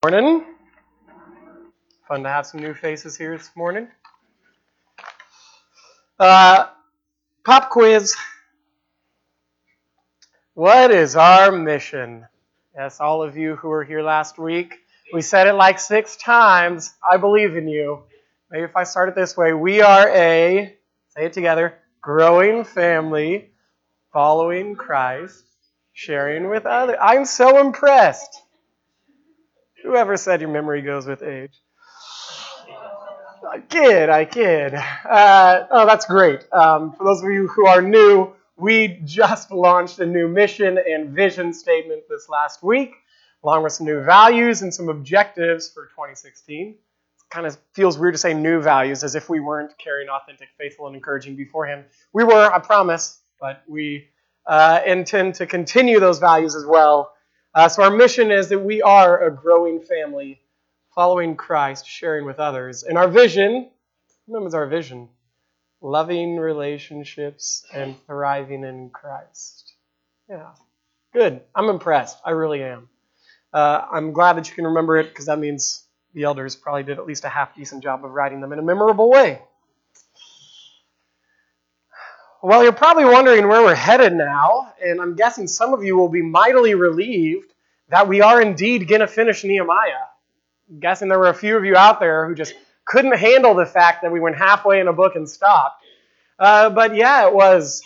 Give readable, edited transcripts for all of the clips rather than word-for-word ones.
Morning. Fun to have some new faces here this morning. Pop quiz. What is our mission? Yes, all of you who were here last week, we said it like 6 times. I believe in you. Maybe if I start it this way, we are a, say it together, growing family, following Christ, sharing with others. I'm so impressed. Whoever said your memory goes with age? I kid. That's great. For those of you who are new, we just launched a new mission and vision statement this last week, along with some new values and some objectives for 2016. It kind of feels weird to say new values as if we weren't carrying authentic, faithful, and encouraging beforehand. We were, I promise, but we intend to continue those values as well. So our mission is that we are a growing family, following Christ, sharing with others. And our vision, remember our vision, loving relationships and thriving in Christ. Yeah, good. I'm impressed. I really am. I'm glad that you can remember it because that means the elders probably did at least a half-decent job of writing them in a memorable way. Well, you're probably wondering where we're headed now, and I'm guessing some of you will be mightily relieved that we are indeed going to finish Nehemiah. I'm guessing there were a few of you out there who just couldn't handle the fact that we went halfway in a book and stopped. But yeah, it was,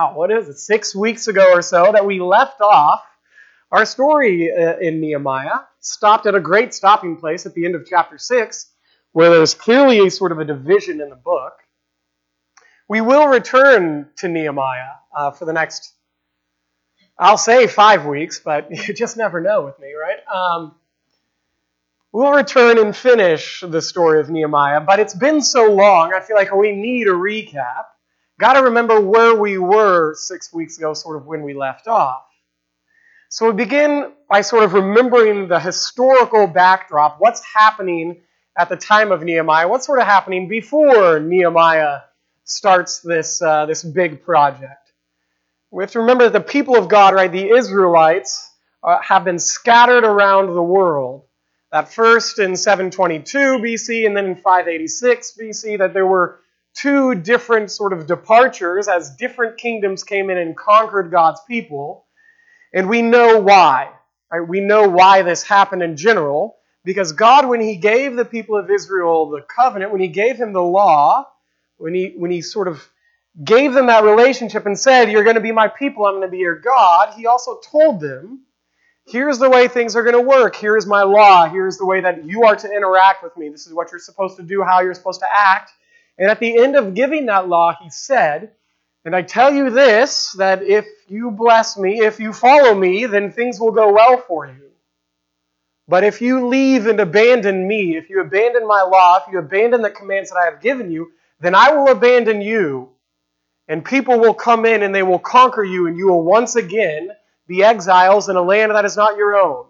6 weeks ago or so that we left off our story in Nehemiah. Stopped at a great stopping place at the end of chapter 6, where there's clearly a sort of a division in the book. We will return to Nehemiah for the next, I'll say 5 weeks, but you just never know with me, right? We'll return and finish the story of Nehemiah, but it's been so long, I feel like we need a recap. Got to remember where we were 6 weeks ago, sort of when we left off. So we begin by sort of remembering the historical backdrop, what's happening at the time of Nehemiah, what's sort of happening before Nehemiah starts this big project. We have to remember that the people of God, right, the Israelites, have been scattered around the world. That first in 722 BC and then in 586 BC, that there were 2 different sort of departures as different kingdoms came in and conquered God's people. And we know why. Right? We know why this happened in general. Because God, when He gave the people of Israel the covenant, when He gave them the law, when he sort of gave them that relationship and said, you're going to be my people, I'm going to be your God, He also told them, here's the way things are going to work. Here's my law. Here's the way that you are to interact with me. This is what you're supposed to do, how you're supposed to act. And at the end of giving that law, He said, and I tell you this, that if you bless me, if you follow me, then things will go well for you. But if you leave and abandon me, if you abandon my law, if you abandon the commands that I have given you, then I will abandon you, and people will come in and they will conquer you, and you will once again be exiles in a land that is not your own.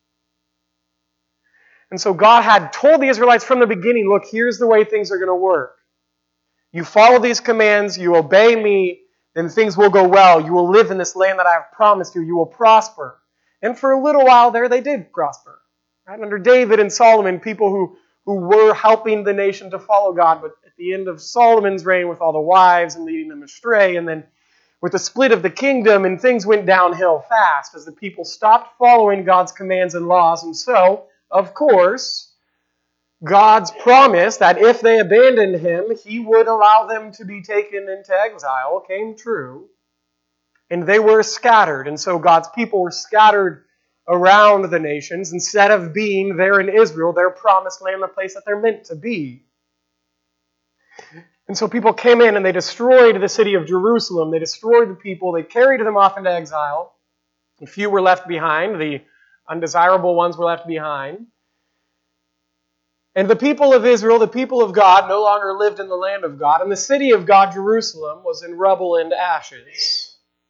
And so God had told the Israelites from the beginning, look, here's the way things are going to work. You follow these commands, you obey me, then things will go well. You will live in this land that I have promised you. You will prosper. And for a little while there, they did prosper. Right? Under David and Solomon, people who were helping the nation to follow God, but at the end of Solomon's reign with all the wives and leading them astray, and then with the split of the kingdom, and things went downhill fast as the people stopped following God's commands and laws. And so, of course, God's promise that if they abandoned Him, He would allow them to be taken into exile came true. And they were scattered. And so God's people were scattered around the nations instead of being there in Israel, their promised land, the place that they're meant to be. And so people came in and they destroyed the city of Jerusalem. They destroyed the people. They carried them off into exile. A few were left behind. The undesirable ones were left behind. And the people of Israel, the people of God, no longer lived in the land of God. And the city of God, Jerusalem, was in rubble and ashes.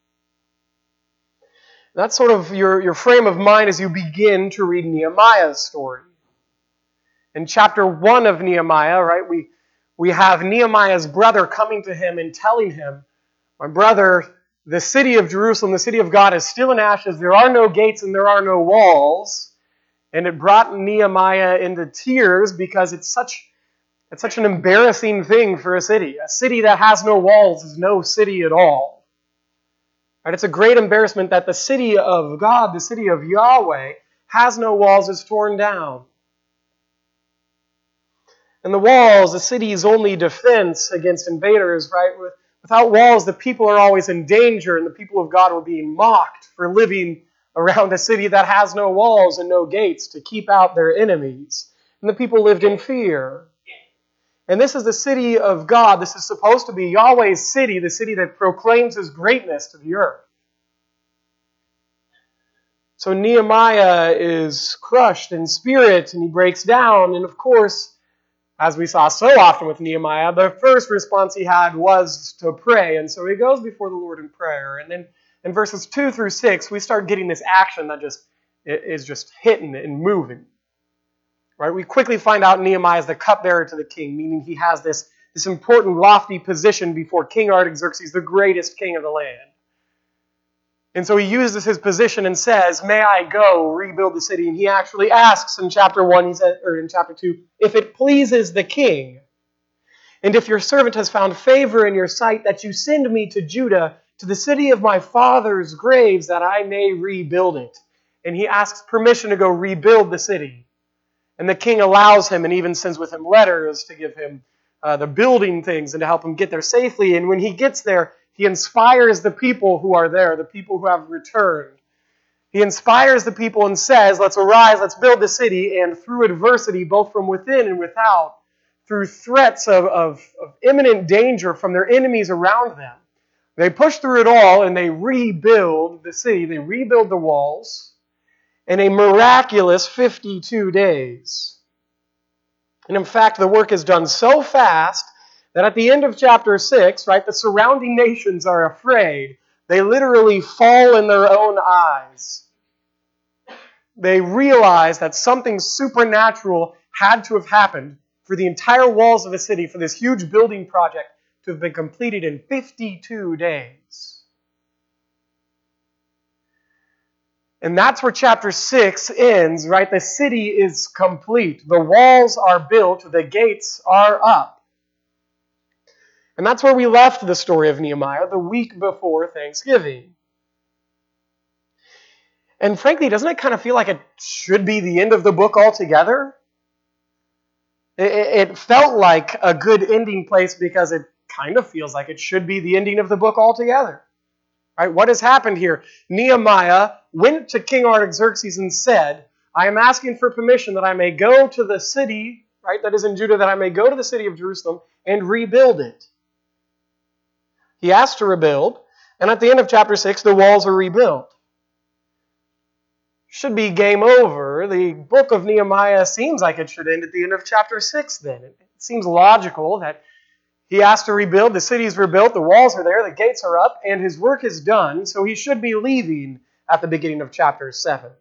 That's sort of your frame of mind as you begin to read Nehemiah's story. In chapter 1 of Nehemiah, right, we have Nehemiah's brother coming to him and telling him, my brother, the city of Jerusalem, the city of God, is still in ashes. There are no gates and there are no walls. And it brought Nehemiah into tears because it's such an embarrassing thing for a city. A city that has no walls is no city at all. Right? It's a great embarrassment that the city of God, the city of Yahweh, has no walls, is torn down. And the walls, the city's only defense against invaders, right? Without walls, the people are always in danger, and the people of God were being mocked for living around a city that has no walls and no gates to keep out their enemies. And the people lived in fear. And this is the city of God. This is supposed to be Yahweh's city, the city that proclaims His greatness to the earth. So Nehemiah is crushed in spirit, and he breaks down. And of course, as we saw so often with Nehemiah, the first response he had was to pray. And so he goes before the Lord in prayer. And then in verses 2 through 6, we start getting this action that is just hitting and moving. Right? We quickly find out Nehemiah is the cupbearer to the king, meaning he has this important, lofty position before King Artaxerxes, the greatest king of the land. And so he uses his position and says, "May I go rebuild the city?" And he actually asks in chapter 1, or in chapter 2, "If it pleases the king, and if your servant has found favor in your sight, that you send me to Judah, to the city of my father's graves, that I may rebuild it." And he asks permission to go rebuild the city. And the king allows him and even sends with him letters to give him the building things and to help him get there safely. And when he gets there, he inspires the people who are there, the people who have returned. He inspires the people and says, "Let's arise, let's build the city." And through adversity, both from within and without, through threats of imminent danger from their enemies around them, they push through it all and they rebuild the city. They rebuild the walls in a miraculous 52 days. And in fact, the work is done so fast that at the end of chapter 6, right, the surrounding nations are afraid. They literally fall in their own eyes. They realize that something supernatural had to have happened for the entire walls of the city, for this huge building project to have been completed in 52 days. And that's where chapter 6 ends, right? The city is complete. The walls are built. The gates are up. And that's where we left the story of Nehemiah the week before Thanksgiving. And frankly, doesn't it kind of feel like it should be the end of the book altogether? It felt like a good ending place because it kind of feels like it should be the ending of the book altogether. Right? What has happened here? Nehemiah went to King Artaxerxes and said, "I am asking for permission that I may go to the city, right, that is in Judah, that I may go to the city of Jerusalem and rebuild it." He asked to rebuild, and at the end of chapter 6, the walls are rebuilt. Should be game over. The book of Nehemiah seems like it should end at the end of chapter 6 then. It seems logical that he asked to rebuild, the city's rebuilt, the walls are there, the gates are up, and his work is done, so he should be leaving at the beginning of chapter 7.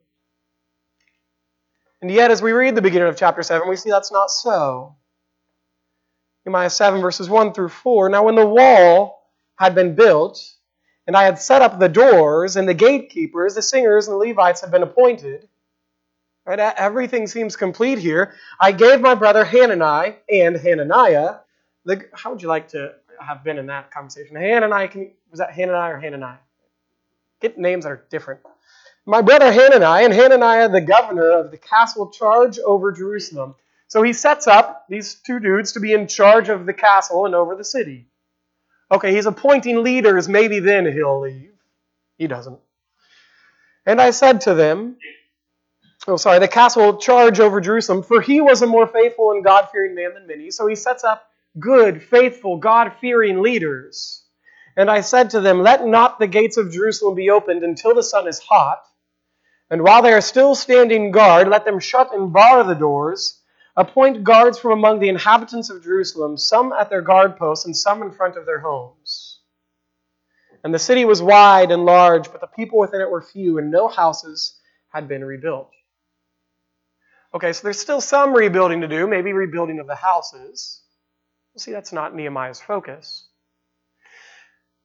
And yet, as we read the beginning of chapter 7, we see that's not so. Nehemiah 7, verses 1 through 4, "Now when the wall had been built, and I had set up the doors, and the gatekeepers, the singers, and the Levites had been appointed," right? Everything seems complete here. "I gave my brother Hanani and Hananiah," how would you like to have been in that conversation? Hananiah, was that Hananiah or Hananiah? Get names that are different. "My brother Hanani and Hananiah the governor of the castle charge over Jerusalem." So he sets up these two dudes to be in charge of the castle and over the city. Okay, he's appointing leaders. Maybe then he'll leave. He doesn't. "And I said to them," the castle charge over Jerusalem, "for he was a more faithful and God-fearing man than many." So he sets up good, faithful, God-fearing leaders. "And I said to them, let not the gates of Jerusalem be opened until the sun is hot. And while they are still standing guard, let them shut and bar the doors. Appoint guards from among the inhabitants of Jerusalem, some at their guard posts and some in front of their homes. And the city was wide and large, but the people within it were few, and no houses had been rebuilt." Okay, so there's still some rebuilding to do, maybe rebuilding of the houses. See, that's not Nehemiah's focus.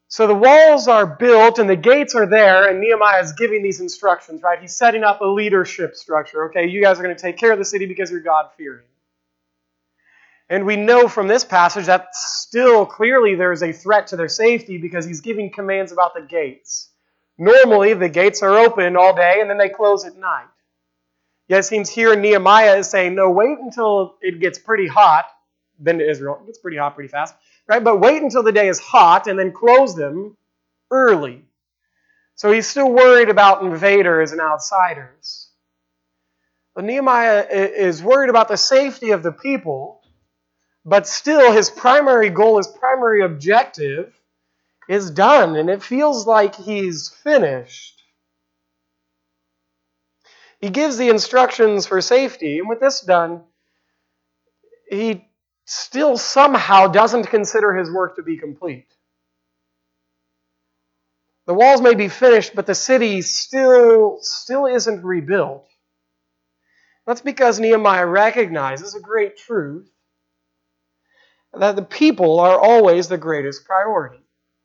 So the walls are built and the gates are there, and Nehemiah is giving these instructions, right? He's setting up a leadership structure. Okay, you guys are going to take care of the city because you're God-fearing. And we know from this passage that still clearly there is a threat to their safety because he's giving commands about the gates. Normally, the gates are open all day and then they close at night. Yet it seems here Nehemiah is saying, no, wait until it gets pretty hot. Been to Israel, it gets pretty hot pretty fast. Right? But wait until the day is hot and then close them early. So he's still worried about invaders and outsiders. But Nehemiah is worried about the safety of the people, but still his primary goal, his primary objective is done, and it feels like he's finished. He gives the instructions for safety, and with this done, he still somehow doesn't consider his work to be complete. The walls may be finished, but the city still isn't rebuilt. That's because Nehemiah recognizes a great truth, that the people are always the greatest priority.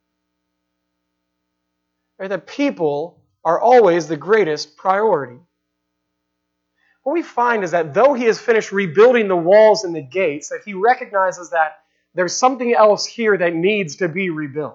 Right? The people are always the greatest priority. What we find is that though he has finished rebuilding the walls and the gates, that he recognizes that there's something else here that needs to be rebuilt.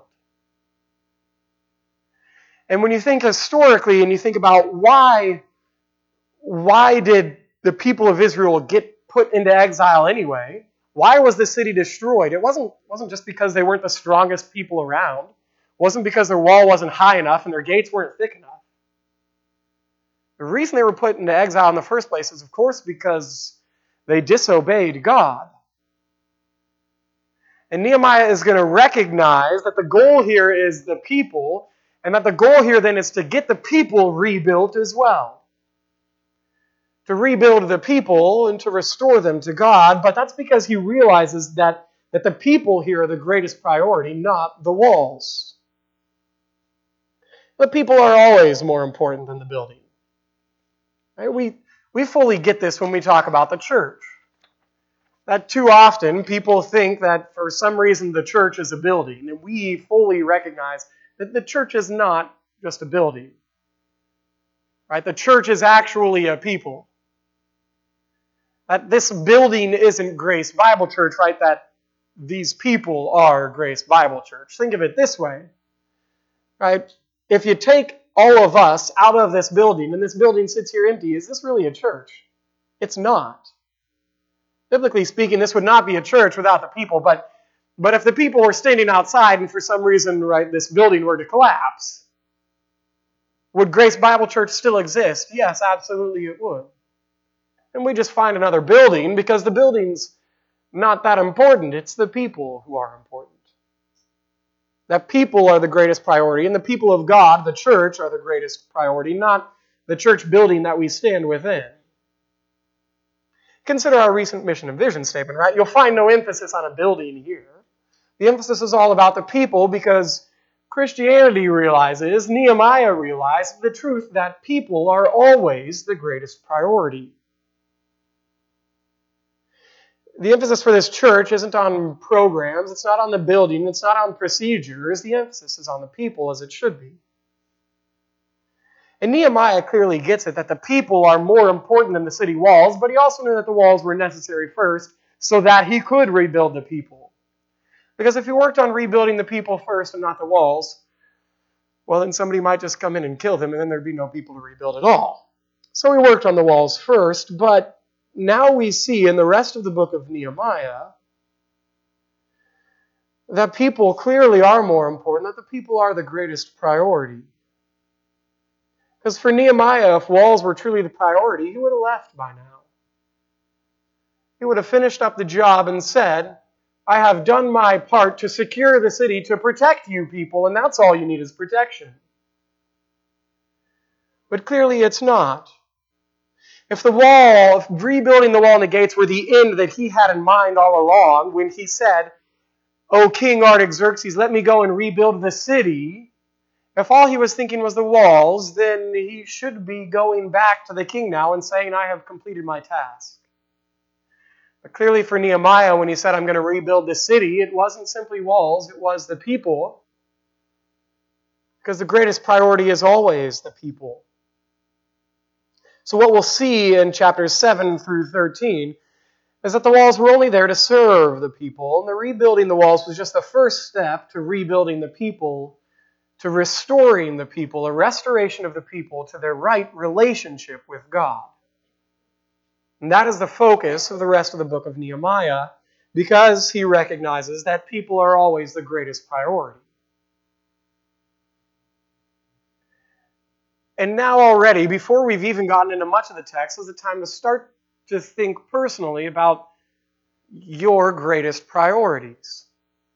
And when you think historically and you think about why did the people of Israel get put into exile anyway? Why was the city destroyed? It wasn't just because they weren't the strongest people around. It wasn't because their wall wasn't high enough and their gates weren't thick enough. The reason they were put into exile in the first place is, of course, because they disobeyed God. And Nehemiah is going to recognize that the goal here is the people, and that the goal here then is to get the people rebuilt as well. To rebuild the people and to restore them to God, but that's because he realizes that the people here are the greatest priority, not the walls. The people are always more important than the building. Right? We fully get this when we talk about the church. That too often people think that for some reason the church is a building, and we fully recognize that the church is not just a building. Right? The church is actually a people. That this building isn't Grace Bible Church, right? That these people are Grace Bible Church. Think of it this way, right? If you take all of us out of this building, and this building sits here empty, is this really a church? It's not. Biblically speaking, this would not be a church without the people, but if the people were standing outside and for some reason, right, this building were to collapse, would Grace Bible Church still exist? Yes, absolutely it would. And we just find another building because the building's not that important. It's the people who are important. That people are the greatest priority, and the people of God, the church, are the greatest priority, not the church building that we stand within. Consider our recent mission and vision statement, right? You'll find no emphasis on a building here. The emphasis is all about the people because Christianity realizes, Nehemiah realized the truth that people are always the greatest priority. The emphasis for this church isn't on programs, it's not on the building, it's not on procedures. The emphasis is on the people, as it should be. And Nehemiah clearly gets it that the people are more important than the city walls, but he also knew that the walls were necessary first so that he could rebuild the people. Because if he worked on rebuilding the people first and not the walls, well, then somebody might just come in and kill them, and then there'd be no people to rebuild at all. So he worked on the walls first, but now we see in the rest of the book of Nehemiah that people clearly are more important, that the people are the greatest priority. Because for Nehemiah, if walls were truly the priority, he would have left by now. He would have finished up the job and said, I have done my part to secure the city, to protect you people, and that's all you need is protection. But clearly it's not. If rebuilding the wall and the gates were the end that he had in mind all along, when he said, O King Artaxerxes, let me go and rebuild the city, if all he was thinking was the walls, then he should be going back to the king now and saying, I have completed my task. But clearly for Nehemiah, when he said, I'm going to rebuild the city, it wasn't simply walls, it was the people. because the greatest priority is always the people. So what we'll see in chapters 7 through 13 is that the walls were only there to serve the people, and the rebuilding the walls was just the first step to rebuilding the people, to restoring the people, a restoration of the people to their right relationship with God. And that is the focus of the rest of the book of Nehemiah, because he recognizes that people are always the greatest priority. And now already, before we've even gotten into much of the text, is the time to start to think personally about your greatest priorities.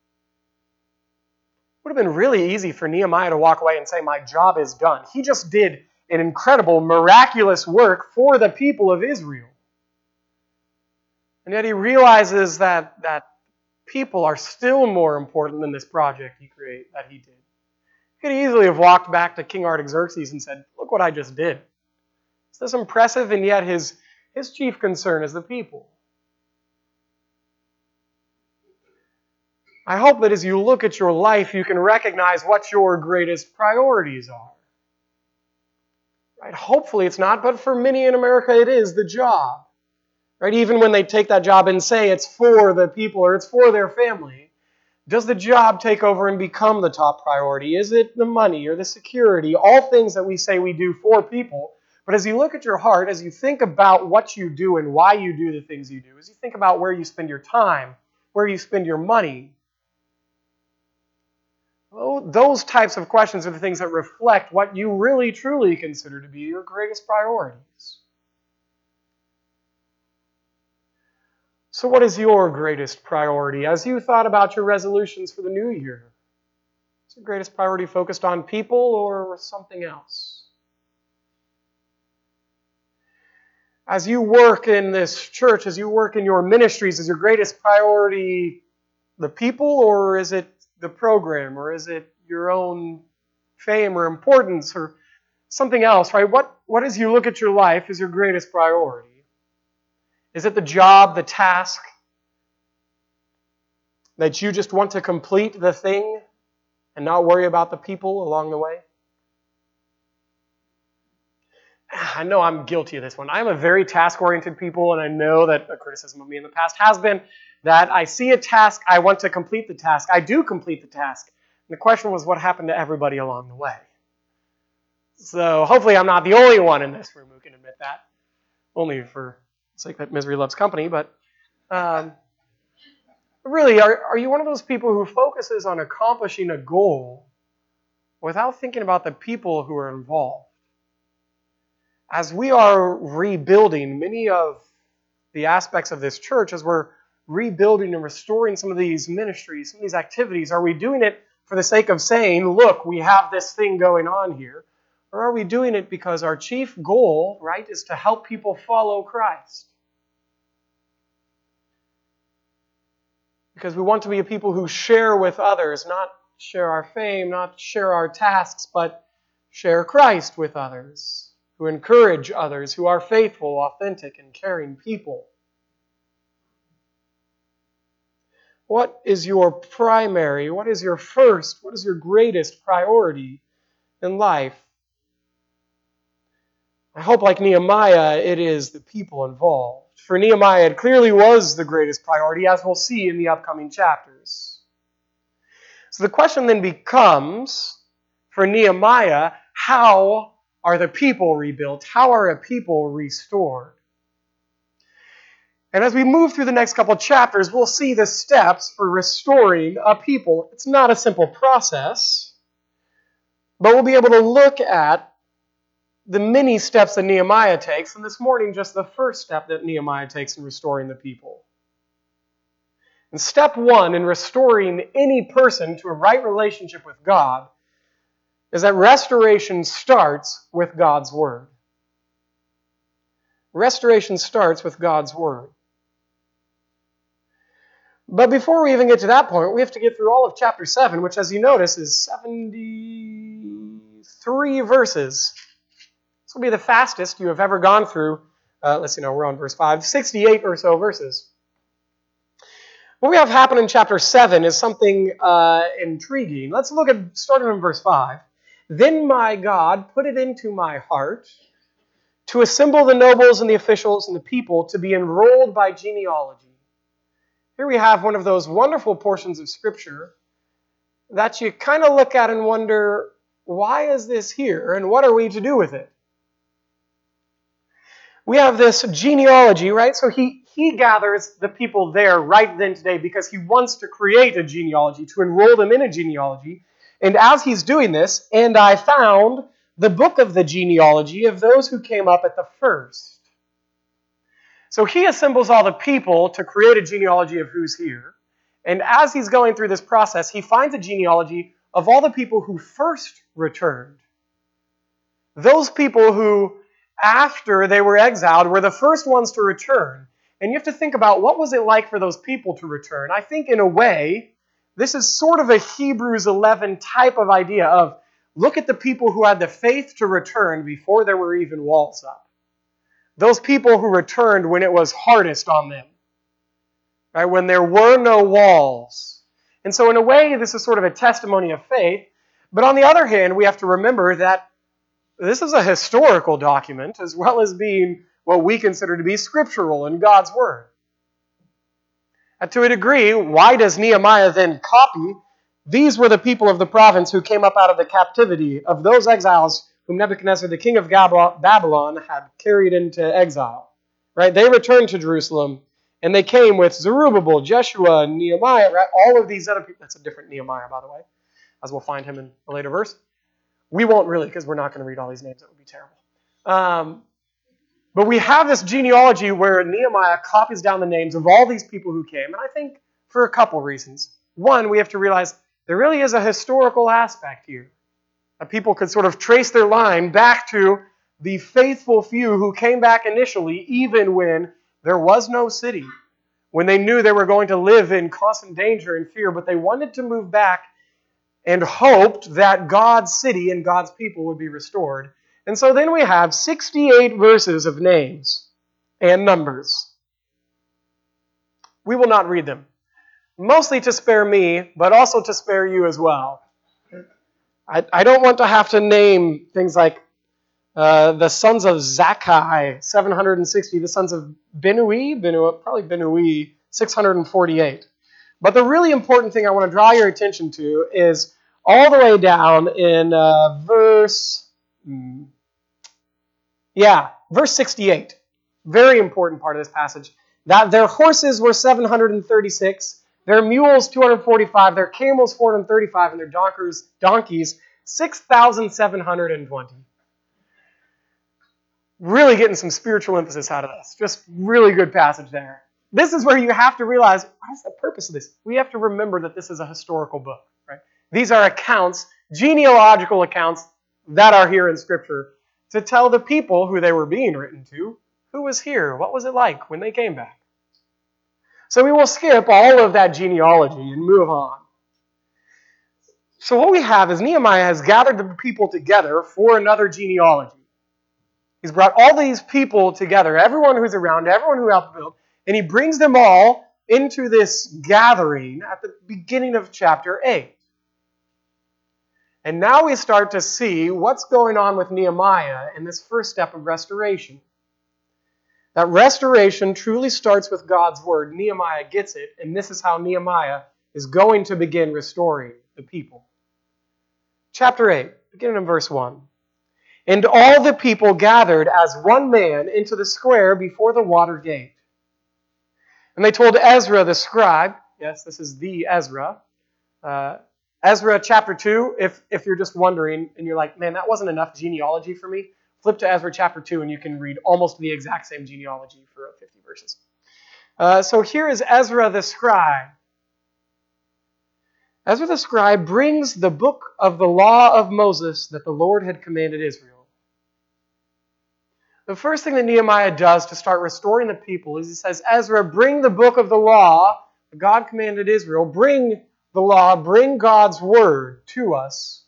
It would have been really easy for Nehemiah to walk away and say, my job is done. He just did an incredible, miraculous work for the people of Israel. And yet he realizes that people are still more important than this project that he did. He could easily have walked back to King Artaxerxes and said, look what I just did. Is this impressive? And yet his chief concern is the people. I hope that as you look at your life, you can recognize what your greatest priorities are. Right? Hopefully it's not, but for many in America it is the job. Right? Even when they take that job and say it's for the people or it's for their family, does the job take over and become the top priority? Is it the money or the security? All things that we say we do for people. But as you look at your heart, as you think about what you do and why you do the things you do, as you think about where you spend your time, where you spend your money, those types of questions are the things that reflect what you really truly consider to be your greatest priorities. So what is your greatest priority? As you thought about your resolutions for the new year, is your greatest priority focused on people or something else? As you work in this church, as you work in your ministries, is your greatest priority the people, or is it the program, or is it your own fame or importance or something else, right? What as you look at your life is your greatest priority? Is it the job, the task, that you just want to complete the thing and not worry about the people along the way? I know I'm guilty of this one. I'm a very task-oriented people, and I know that a criticism of me in the past has been that I see a task, I want to complete the task. I do complete the task. And the question was, what happened to everybody along the way? So hopefully I'm not the only one in this room who can admit that. Only for the sake that misery loves company. But really, are you one of those people who focuses on accomplishing a goal without thinking about the people who are involved? As we are rebuilding many of the aspects of this church, as we're rebuilding and restoring some of these ministries, some of these activities, are we doing it for the sake of saying, look, we have this thing going on here? Or are we doing it because our chief goal, right, is to help people follow Christ? Because we want to be a people who share with others, not share our fame, not share our tasks, but share Christ with others, who encourage others, who are faithful, authentic, and caring people. What is your primary, what is your first, what is your greatest priority in life? I hope, like Nehemiah, it is the people involved. For Nehemiah, it clearly was the greatest priority, as we'll see in the upcoming chapters. So the question then becomes, for Nehemiah, how are the people rebuilt? How are a people restored? And as we move through the next couple of chapters, we'll see the steps for restoring a people. It's not a simple process, but we'll be able to look at the many steps that Nehemiah takes, and this morning just the first step that Nehemiah takes in restoring the people. And step one in restoring any person to a right relationship with God is that restoration starts with God's Word. Restoration starts with God's Word. But before we even get to that point, we have to get through all of chapter 7, which, as you notice, is 73 verses. This will be the fastest you have ever gone through. Let's see, now we're on verse 5. 68 or so verses. What we have happen in chapter 7 is something intriguing. Let's look at, starting in verse 5. Then my God put it into my heart to assemble the nobles and the officials and the people to be enrolled by genealogy. Here we have one of those wonderful portions of Scripture that you kind of look at and wonder, why is this here and what are we to do with it? We have this genealogy, right? So he gathers the people there right then today because he wants to create a genealogy, to enroll them in a genealogy. And as he's doing this, and I found the book of the genealogy of those who came up at the first. So he assembles all the people to create a genealogy of who's here. And as he's going through this process, he finds a genealogy of all the people who first returned. Those people who, after they were exiled, were the first ones to return. And you have to think about, what was it like for those people to return? I think in a way, this is sort of a Hebrews 11 type of idea of, look at the people who had the faith to return before there were even walls up. Those people who returned when it was hardest on them. Right? When there were no walls. And so in a way, this is sort of a testimony of faith. But on the other hand, we have to remember that this is a historical document as well as being what we consider to be scriptural in God's Word. And to a degree, why does Nehemiah then copy? These were the people of the province who came up out of the captivity of those exiles whom Nebuchadnezzar, the king of Babylon, had carried into exile. Right? They returned to Jerusalem, and they came with Zerubbabel, Jeshua, Nehemiah, right? All of these other people. That's a different Nehemiah, by the way, as we'll find him in a later verse. We won't really, because we're not going to read all these names. That would be terrible. But we have this genealogy where Nehemiah copies down the names of all these people who came, and I think for a couple reasons. One, we have to realize there really is a historical aspect here. That people could sort of trace their line back to the faithful few who came back initially, even when there was no city, when they knew they were going to live in constant danger and fear, but they wanted to move back and hoped that God's city and God's people would be restored. And so then we have 68 verses of names and numbers. We will not read them, mostly to spare me, but also to spare you as well. I don't want to have to name things like the sons of Zakkai, 760, the sons of Benui, 648. But the really important thing I want to draw your attention to is all the way down in verse 68. Very important part of this passage. That their horses were 736, their mules 245, their camels 435, and their donkeys 6,720. Really getting some spiritual emphasis out of this. Just really good passage there. This is where you have to realize, what is the purpose of this? We have to remember that this is a historical book, right? These are accounts, genealogical accounts that are here in Scripture to tell the people who they were being written to, who was here, what was it like when they came back. So we will skip all of that genealogy and move on. So what we have is Nehemiah has gathered the people together for another genealogy. He's brought all these people together, everyone who's around, everyone who helped build, and he brings them all into this gathering at the beginning of chapter 8. And now we start to see what's going on with Nehemiah in this first step of restoration. That restoration truly starts with God's word. Nehemiah gets it, and this is how Nehemiah is going to begin restoring the people. Chapter 8, beginning in verse 1. And all the people gathered as one man into the square before the water gate. And they told Ezra the scribe, yes, this is the Ezra, Ezra chapter 2, if you're just wondering and you're like, man, that wasn't enough genealogy for me, flip to Ezra chapter 2 and you can read almost the exact same genealogy for 50 verses. So here is Ezra the scribe. Ezra the scribe brings the book of the law of Moses that the Lord had commanded Israel. The first thing that Nehemiah does to start restoring the people is he says, Ezra, bring the book of the law that God commanded Israel. Bring the law, bring God's word to us.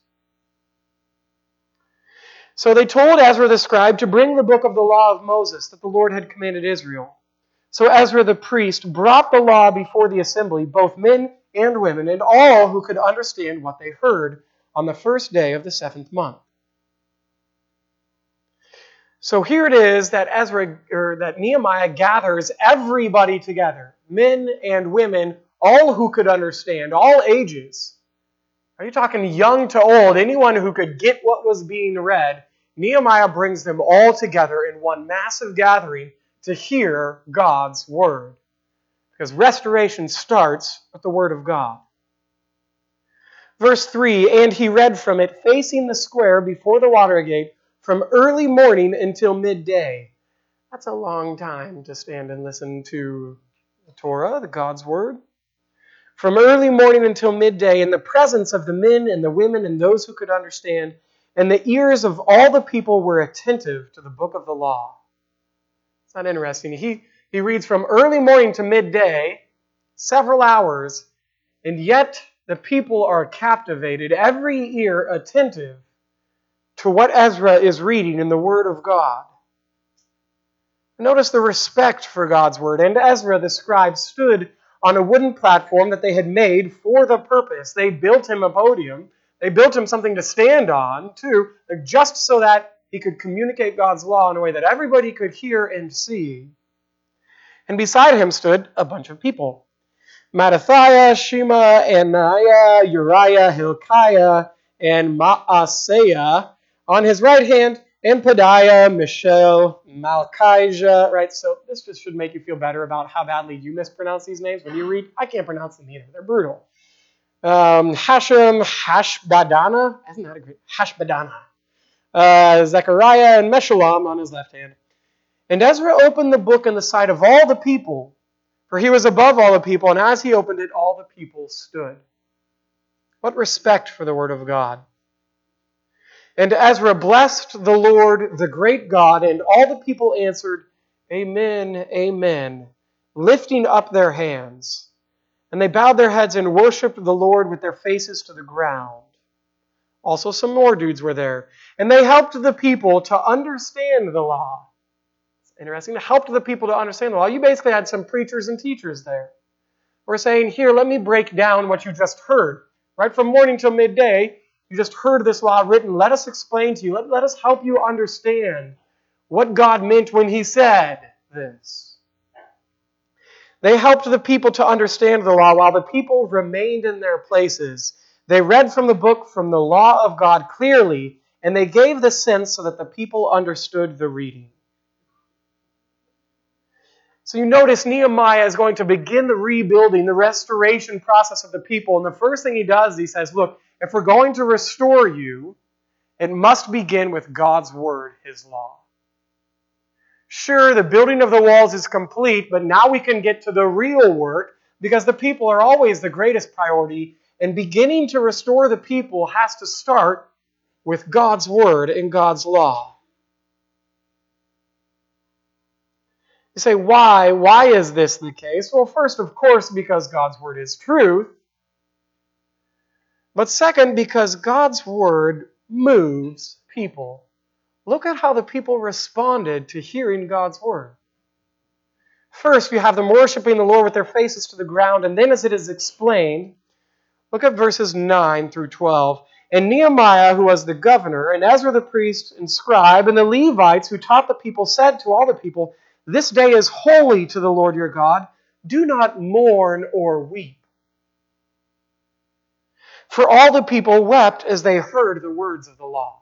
So they told Ezra the scribe to bring the book of the law of Moses that the Lord had commanded Israel. So Ezra the priest brought the law before the assembly, both men and women, and all who could understand what they heard, on the first day of the 7th month. So here it is that that Nehemiah gathers everybody together, men and women, all who could understand, all ages. Are you talking young to old, anyone who could get what was being read? Nehemiah brings them all together in one massive gathering to hear God's word. Because restoration starts with the word of God. Verse 3, and he read from it, facing the square before the water gate, from early morning until midday. That's a long time to stand and listen to the Torah, the God's word. From early morning until midday, in the presence of the men and the women and those who could understand, and the ears of all the people were attentive to the book of the law. It's not interesting. He reads from early morning to midday, several hours, and yet the people are captivated, every ear attentive to what Ezra is reading in the Word of God. Notice the respect for God's Word. And Ezra, the scribe, stood on a wooden platform that they had made for the purpose. They built him a podium. They built him something to stand on, too, just so that he could communicate God's law in a way that everybody could hear and see. And beside him stood a bunch of people. Mattathiah, Shema, Ananiah, Uriah, Hilkiah, and Maaseiah on his right hand, and Pedaiah, Mishael, Malchijah, right? So this just should make you feel better about how badly you mispronounce these names. When you read, I can't pronounce them either. They're brutal. Hashem, Hashbadana, isn't that a great? Hashbadana. Zechariah and Meshullam on his left hand. And Ezra opened the book in the sight of all the people, for he was above all the people, and as he opened it, all the people stood. What respect for the word of God. And Ezra blessed the Lord, the great God, and all the people answered, Amen, Amen, lifting up their hands. And they bowed their heads and worshipped the Lord with their faces to the ground. Also some more dudes were there. And they helped the people to understand the law. It's interesting, to help the people to understand the law. You basically had some preachers and teachers there. We're saying, here, let me break down what you just heard. Right from morning till midday, you just heard this law written. Let us explain to you. Let us help you understand what God meant when He said this. They helped the people to understand the law while the people remained in their places. They read from the book, from the law of God clearly, and they gave the sense so that the people understood the reading. So you notice Nehemiah is going to begin the rebuilding, the restoration process of the people. And the first thing he does, he says, look, if we're going to restore you, it must begin with God's word, His law. Sure, the building of the walls is complete, but now we can get to the real work because the people are always the greatest priority. And beginning to restore the people has to start with God's word and God's law. You say, why? Why is this the case? Well, first, of course, because God's word is truth. But second, because God's word moves people. Look at how the people responded to hearing God's word. First, you have them worshiping the Lord with their faces to the ground, and then as it is explained, look at verses 9 through 12. And Nehemiah, who was the governor, and Ezra the priest and scribe, and the Levites who taught the people, said to all the people, This day is holy to the Lord your God. Do not mourn or weep. For all the people wept as they heard the words of the law.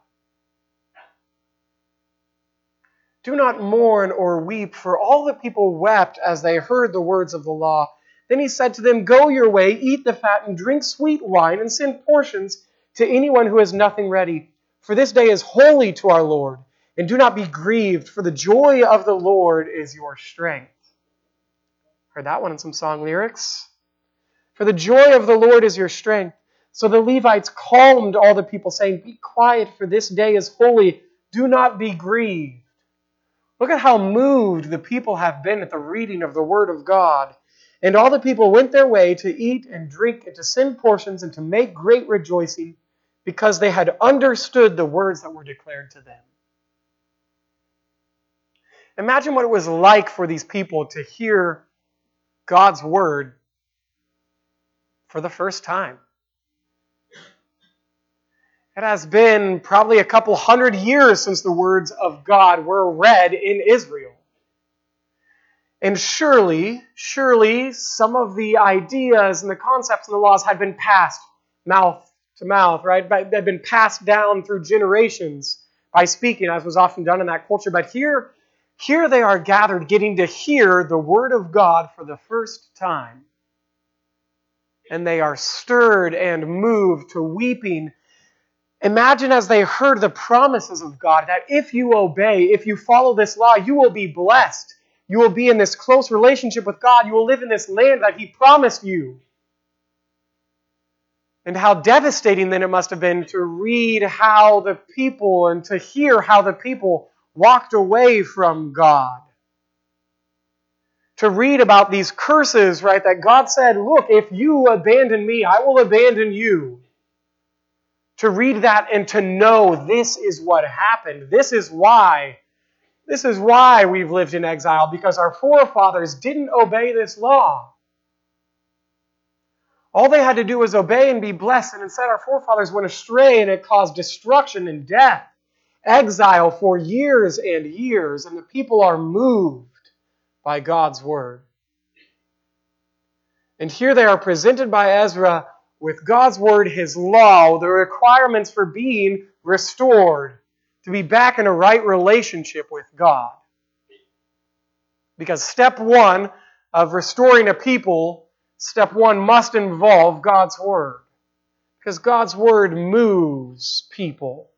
Do not mourn or weep, for all the people wept as they heard the words of the law. Then he said to them, Go your way, eat the fat, and drink sweet wine, and send portions to anyone who has nothing ready. For this day is holy to our Lord. And do not be grieved, for the joy of the Lord is your strength. Heard that one in some song lyrics? For the joy of the Lord is your strength. So the Levites calmed all the people, saying, Be quiet, for this day is holy. Do not be grieved. Look at how moved the people have been at the reading of the Word of God. And all the people went their way to eat and drink and to send portions and to make great rejoicing because they had understood the words that were declared to them. Imagine what it was like for these people to hear God's Word for the first time. It has been probably a couple hundred years since the words of God were read in Israel. And surely, some of the ideas and the concepts and the laws had been passed mouth to mouth, right? They've been passed down through generations by speaking, as was often done in that culture. But here they are gathered, getting to hear the Word of God for the first time. And they are stirred and moved to weeping. Imagine as they heard the promises of God that if you obey, if you follow this law, you will be blessed. You will be in this close relationship with God. You will live in this land that He promised you. And how devastating then it must have been to read how the people and to hear how the people walked away from God. To read about these curses, right, that God said, look, if you abandon me, I will abandon you. To read that and to know this is what happened. This is why we've lived in exile, because our forefathers didn't obey this law. All they had to do was obey and be blessed, and instead our forefathers went astray and it caused destruction and death, exile for years and years, and the people are moved by God's word. And here they are presented by Ezra with God's word, His law, the requirements for being restored, to be back in a right relationship with God. Because step one of restoring a people, step one must involve God's word. Because God's word moves people.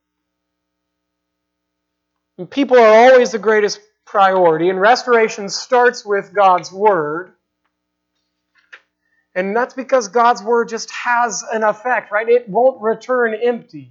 And people are always the greatest priority, and restoration starts with God's word. And that's because God's word just has an effect, right? It won't return empty.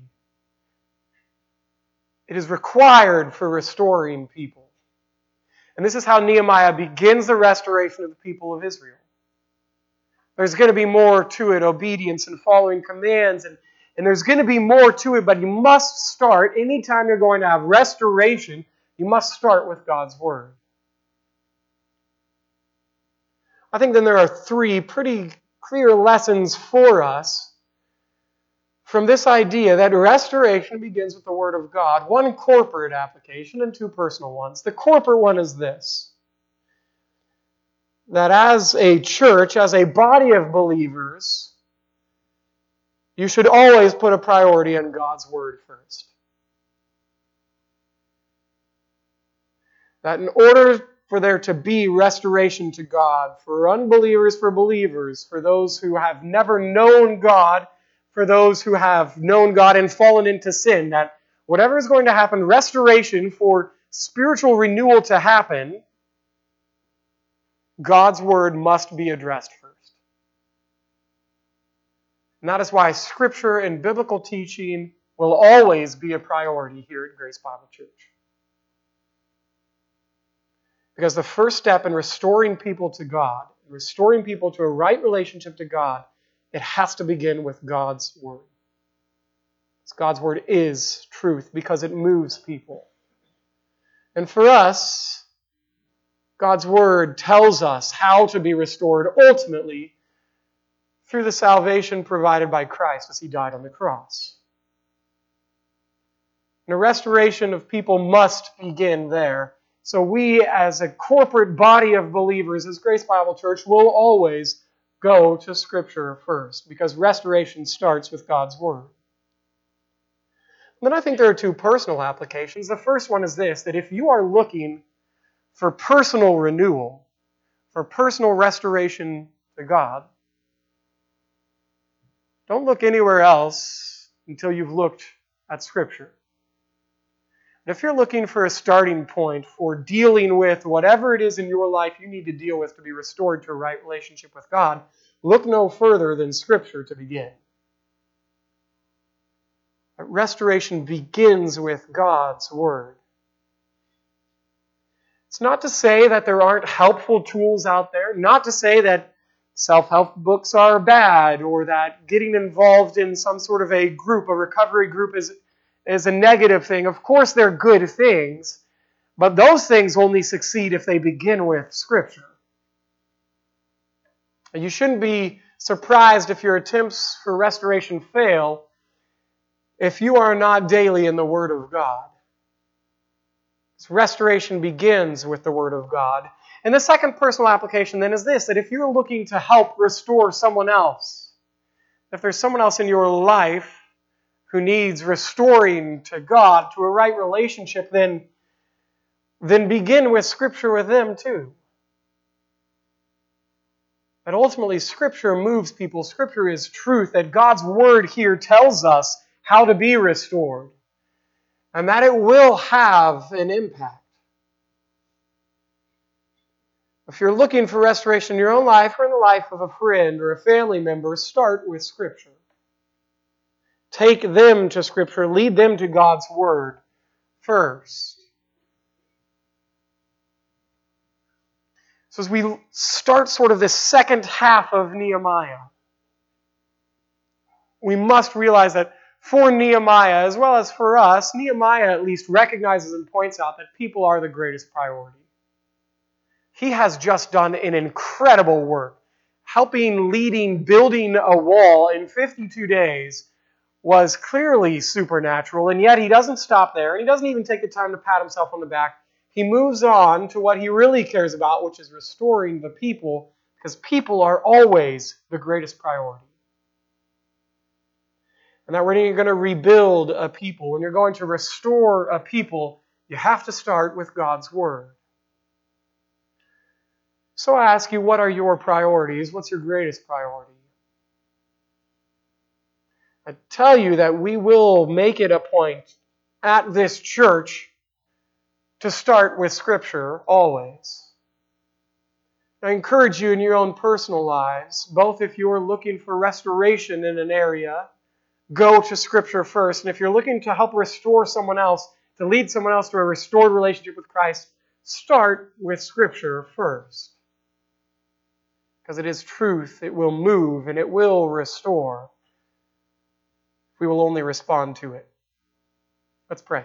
It is required for restoring people. And this is how Nehemiah begins the restoration of the people of Israel. There's going to be more to it, obedience and following commands, and there's going to be more to it, but you must start, anytime you're going to have restoration, you must start with God's word. I think then there are three pretty clear lessons for us from this idea that restoration begins with the Word of God. One corporate application and two personal ones. The corporate one is this: that as a church, as a body of believers, you should always put a priority on God's Word first. That in order for there to be restoration to God, for unbelievers, for believers, for those who have never known God, for those who have known God and fallen into sin, that whatever is going to happen, restoration for spiritual renewal to happen, God's word must be addressed first. And that is why Scripture and biblical teaching will always be a priority here at Grace Bible Church. Because the first step in restoring people to God, restoring people to a right relationship to God, it has to begin with God's word. Because God's word is truth, because it moves people. And for us, God's word tells us how to be restored ultimately through the salvation provided by Christ as He died on the cross. And the restoration of people must begin there. So we, as a corporate body of believers, as Grace Bible Church, will always go to Scripture first, because restoration starts with God's Word. And then I think there are two personal applications. The first one is this: that if you are looking for personal renewal, for personal restoration to God, don't look anywhere else until you've looked at Scripture. But if you're looking for a starting point for dealing with whatever it is in your life you need to deal with to be restored to a right relationship with God, look no further than Scripture to begin. Restoration begins with God's Word. It's not to say that there aren't helpful tools out there, not to say that self-help books are bad, or that getting involved in some sort of a group, a recovery group, is a negative thing. Of course, they're good things, but those things only succeed if they begin with Scripture. And you shouldn't be surprised if your attempts for restoration fail if you are not daily in the Word of God. Restoration begins with the Word of God. And the second personal application then is this, that if you're looking to help restore someone else, if there's someone else in your life who needs restoring to God, to a right relationship, then begin with Scripture with them too. That ultimately Scripture moves people. Scripture is truth, that God's Word here tells us how to be restored, and that it will have an impact. If you're looking for restoration in your own life or in the life of a friend or a family member, start with Scripture. Take them to Scripture. Lead them to God's Word first. So as we start sort of this second half of Nehemiah, we must realize that for Nehemiah, as well as for us, Nehemiah at least recognizes and points out that people are the greatest priority. He has just done an incredible work. Leading, building a wall in 52 days was clearly supernatural, and yet he doesn't stop there, and he doesn't even take the time to pat himself on the back. He moves on to what he really cares about, which is restoring the people, because people are always the greatest priority. And that when you're going to rebuild a people, when you're going to restore a people, you have to start with God's Word. So I ask you, what are your priorities? What's your greatest priority? I tell you that we will make it a point at this church to start with Scripture always. I encourage you in your own personal lives, both if you're looking for restoration in an area, go to Scripture first. And if you're looking to help restore someone else, to lead someone else to a restored relationship with Christ, start with Scripture first. Because it is truth, it will move, and it will restore. We will only respond to it. Let's pray.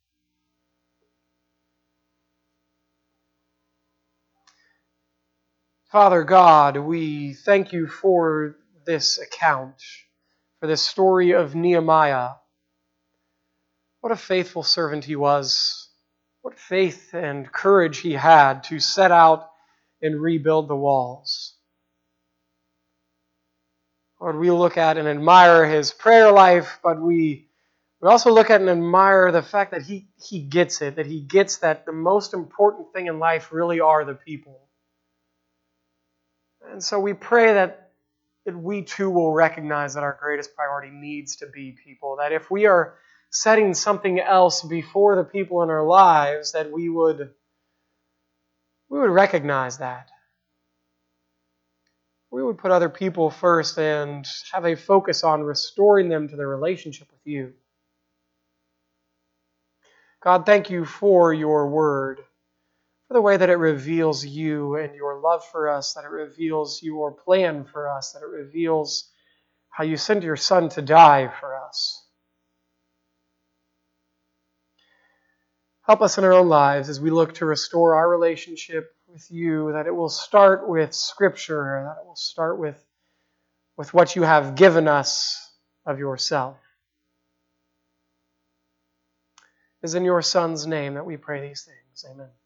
Father God, we thank you for this account, for this story of Nehemiah. What a faithful servant he was. What faith and courage he had to set out and rebuild the walls. Lord, we look at and admire his prayer life, but we also look at and admire the fact that he gets it, that he gets that the most important thing in life really are the people. And so we pray that we too will recognize that our greatest priority needs to be people, that if we are setting something else before the people in our lives, that we would recognize that. We would put other people first and have a focus on restoring them to their relationship with you. God, thank you for your word, for the way that it reveals you and your love for us, that it reveals your plan for us, that it reveals how you sent your Son to die for us. Help us in our own lives as we look to restore our relationship with you, that it will start with Scripture, that it will start with what you have given us of yourself. It is in your Son's name that we pray these things. Amen.